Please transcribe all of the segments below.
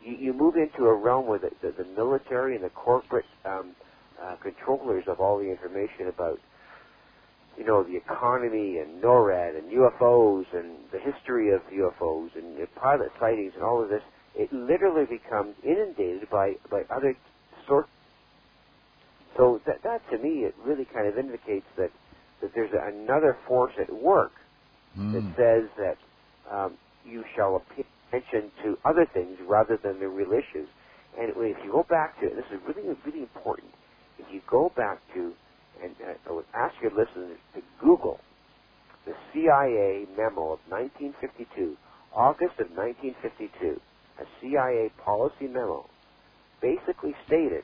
you move into a realm where the military and the corporate controllers of all the information about, the economy and NORAD and UFOs and the history of UFOs and pilot sightings and all of this, it literally becomes inundated by other sources. So that to me, it really kind of indicates that there's another force at work that says that you shall pay attention to other things rather than the real issues. And if you go back to, this is really, really important, if you go back to, and I would ask your listeners to Google the CIA memo of 1952, August of 1952, a CIA policy memo, basically stated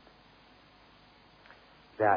that,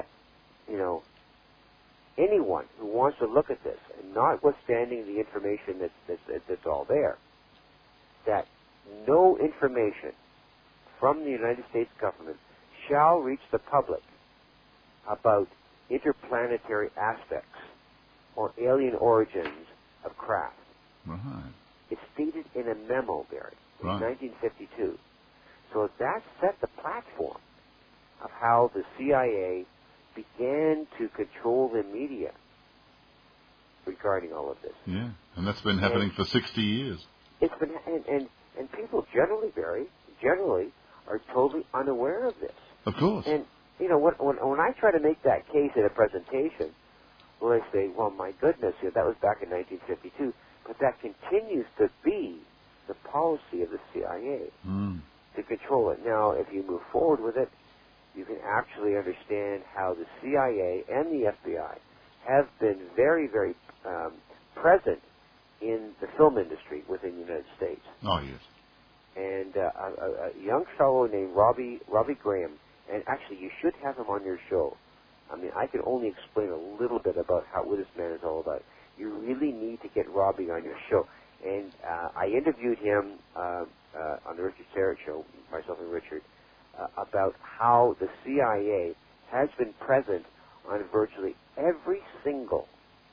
anyone who wants to look at this, and notwithstanding the information that's all there, that no information from the United States government shall reach the public about interplanetary aspects or alien origins of craft. Right. It's stated in a memo, Barry, in Right. 1952. So that set the platform of how the CIA began to control the media regarding all of this. Yeah, and that's been happening for 60 years. It's been, and people generally, Barry, are totally unaware of this. Of course. And, when I try to make that case in a presentation, well, I say, well, my goodness, that was back in 1952, but that continues to be the policy of the CIA to control it. Now, if you move forward with it, you can actually understand how the CIA and the FBI have been very, very present in the film industry within the United States. Oh, yes. And a young fellow named Robbie Graham, and actually you should have him on your show. I mean, I can only explain a little bit about what this man is all about. You really need to get Robbie on your show. And I interviewed him on the Richard Serrett show, myself and Richard, about how the CIA has been present on virtually every single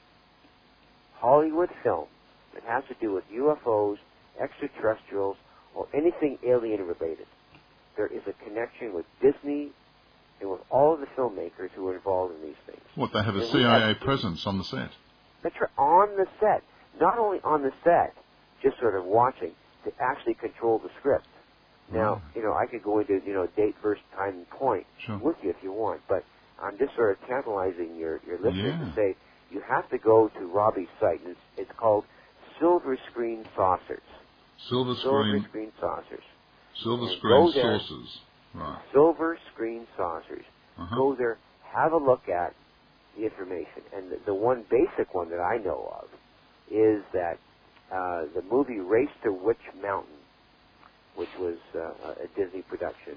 Hollywood film that has to do with UFOs, extraterrestrials, or anything alien-related. There is a connection with Disney and with all of the filmmakers who are involved in these things. What, they have a CIA presence on the set? That's right, on the set. Not only on the set, just sort of watching, to actually control the script. Now, I could go into, date, verse, time, and point with you if you want, but I'm just sort of tantalizing your listeners to say you have to go to Robbie's site, and it's called Silver Screen Saucers. Silver Screen Saucers. Silver Screen Saucers. Right. Silver Screen Saucers. Uh-huh. Go there, have a look at the information. And the one basic one that I know of is that the movie Race to Witch Mountain, which was a Disney production,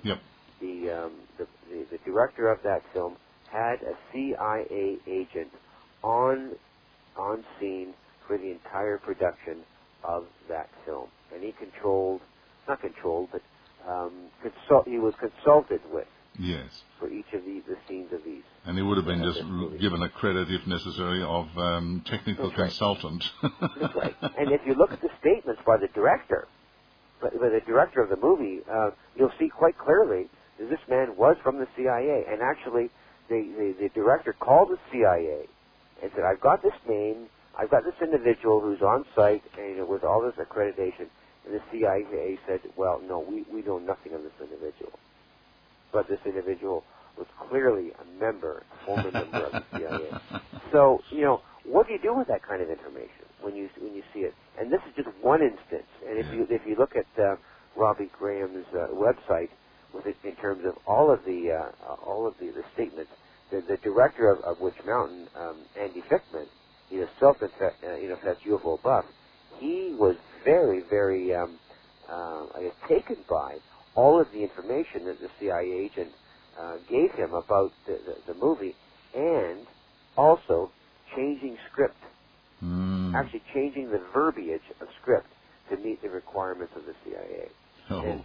the director of that film had a CIA agent on scene for the entire production of that film. And he he was consulted with for each of the scenes of these. And he would have been just given a credit, if necessary, of technical consultant. That's right. And if you look at the statements by the director, of the movie, you'll see quite clearly that this man was from the CIA. And actually, the director called the CIA and said, I've got this name, I've got this individual who's on site and with all this accreditation. And the CIA said, well, no, we know nothing of this individual. But this individual was clearly a former member of the CIA. So, what do you do with that kind of information when you see it? And this is just one instance. And if you look at Robbie Graham's website, in terms of all of the statements, the director of Witch Mountain, Andy Fickman, self-confessed UFO buff, he was very, very taken by all of the information that the CIA agent gave him about the movie, and also changing script, actually changing the verbiage of script to meet the requirements of the CIA. Oh. And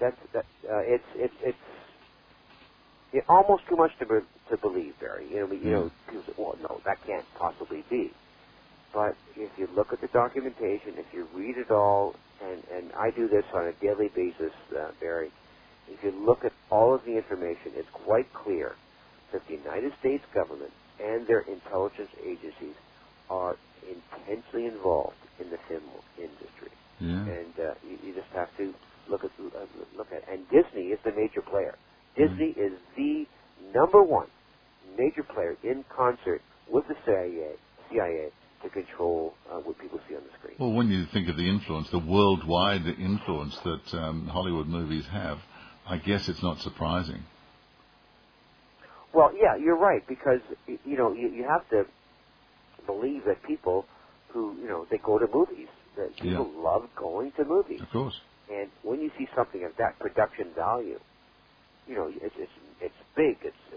it's almost too much to believe, Barry. People say, well, no, that can't possibly be. But if you look at the documentation, if you read it all, and I do this on a daily basis, Barry, if you look at all of the information, it's quite clear that the United States government and their intelligence agencies are intensely involved in the film industry. Yeah. And you just have to look at. And Disney is the major player. Disney is the number one major player in concert with the CIA to control what people see on the screen. Well, when you think of the influence, the worldwide influence that Hollywood movies have, I guess it's not surprising. Well, yeah, you're right, because, you have to believe that people who, they go to movies, that people love going to movies. Of course. And when you see something of that production value, it's big,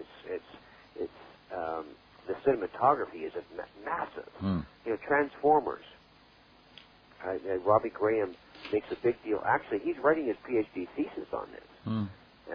the cinematography is massive. Transformers. Robbie Graham makes a big deal. Actually, he's writing his PhD thesis on this, on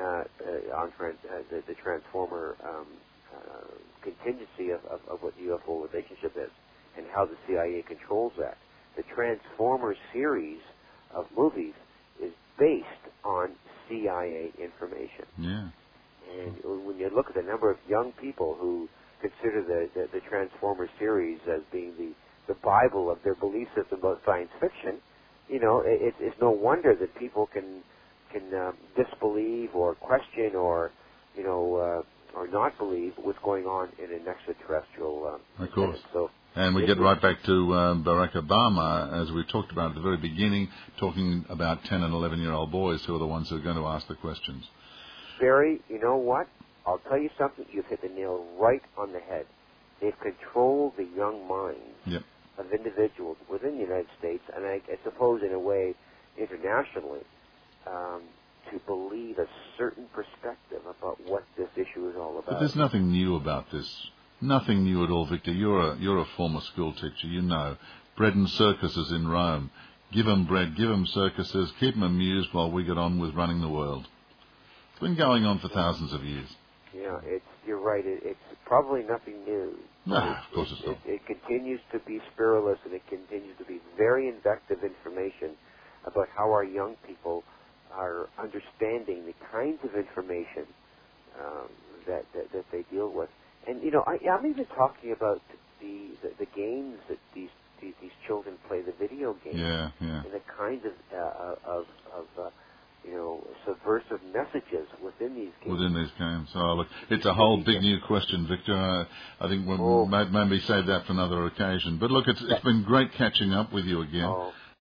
the Transformer contingency of what the UFO relationship is and how the CIA controls that. The Transformers series of movies is based on CIA information. Yeah. And when you look at the number of young people who consider the Transformers series as being the Bible of their belief system about science fiction, it's no wonder that people can disbelieve or question or not believe what's going on in an extraterrestrial. Of course. So, and we get right back to Barack Obama, as we talked about at the very beginning, talking about 10 and 11-year-old boys who are the ones who are going to ask the questions. Barry, you know what? I'll tell you something. You've hit the nail right on the head. They've controlled the young minds of individuals within the United States, and I suppose in a way internationally, to believe a certain perspective about what this issue is all about. But there's nothing new about this. Nothing new at all, Victor. You're a former school teacher. You know, bread and circuses in Rome. Give them bread, give them circuses, keep them amused while we get on with running the world. It's been going on for thousands of years. Yeah, you're right. It's probably nothing new. No, of course it's not. It continues to be spiritualist, and it continues to be very invective information about how our young people are understanding the kinds of information that they deal with. And I'm even talking about the games that these children play, the video games, and the kinds of subversive messages within these games. Oh, look, it's a whole big new question, Victor. I think we'll maybe save that for another occasion. But look, it's been great catching up with you again. Oh,